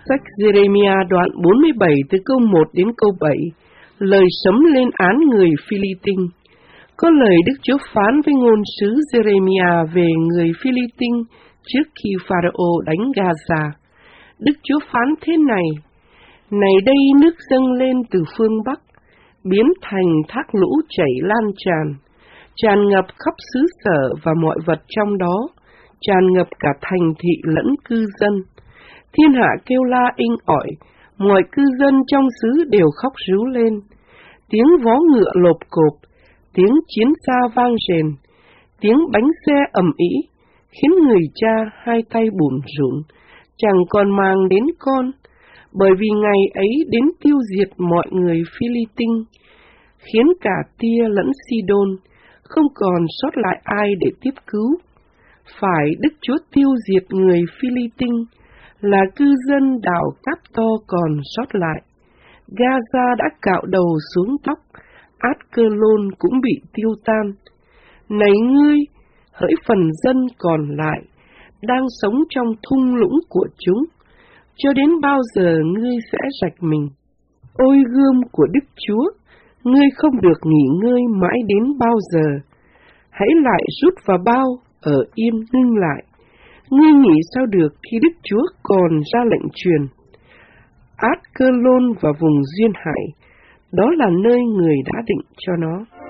Sách Giê-rê-mi-a đoạn 47 từ câu 1 đến câu 7, lời sấm lên án người Phi-li-tinh. Có lời Đức Chúa phán với ngôn sứ Giê-rê-mi-a về người Phi-li-tinh trước khi Pharaoh đánh Gaza. Đức Chúa phán thế này: Này đây, nước dâng lên từ phương Bắc, biến thành thác lũ chảy lan tràn ngập khắp xứ sở và mọi vật trong đó, tràn ngập cả thành thị lẫn cư dân. Thiên hạ kêu la inh ỏi, mọi cư dân trong xứ đều khóc ríu lên. Tiếng vó ngựa lộp cộp, tiếng chiến xa vang rền, tiếng bánh xe ầm ĩ, khiến người cha hai tay bủn rủn, chẳng còn mang đến con, bởi vì ngày ấy đến tiêu diệt mọi người Phi-li-tinh, khiến cả Tia lẫn Sidon không còn sót lại ai để tiếp cứu. Phải Đức Chúa tiêu diệt người Phi-li-tinh, là cư dân đảo Cáp-to còn sót lại. Gaza đã cạo đầu xuống tóc, Át-cơ-lôn cũng bị tiêu tan. Này ngươi, hỡi phần dân còn lại, đang sống trong thung lũng của chúng, cho đến bao giờ ngươi sẽ rạch mình? Ôi gươm của Đức Chúa, ngươi không được nghỉ ngơi mãi đến bao giờ? Hãy lại rút vào bao, ở yên ngưng lại. Ngươi nghĩ sao được khi Đức Chúa còn ra lệnh truyền? Át-cơ-lôn và vùng duyên hải, đó là nơi người đã định cho nó.